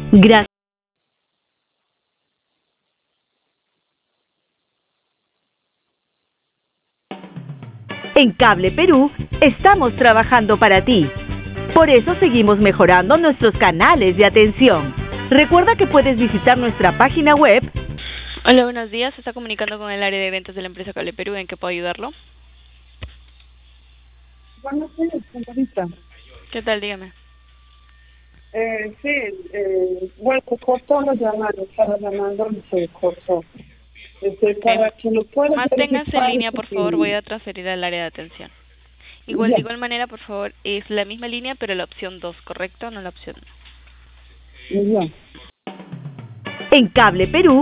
Gracias. En Cable Perú estamos trabajando para ti. Por eso seguimos mejorando nuestros canales de atención. Recuerda que puedes visitar nuestra página web. Hola, buenos días. Se está comunicando con el área de ventas de la empresa Cable Perú. ¿En qué puedo ayudarlo? Buenos días, señorita. ¿Qué tal? Dígame. Sí, bueno, se cortó la llamada, estaba llamando y se cortó. Para que lo pueda Manténgase en verificar, línea, por favor. Voy a transferir al área de atención. Igual, de ya, igual manera, por favor, es la misma línea, pero la opción 2, ¿correcto? No la opción 1. ya. En Cable Perú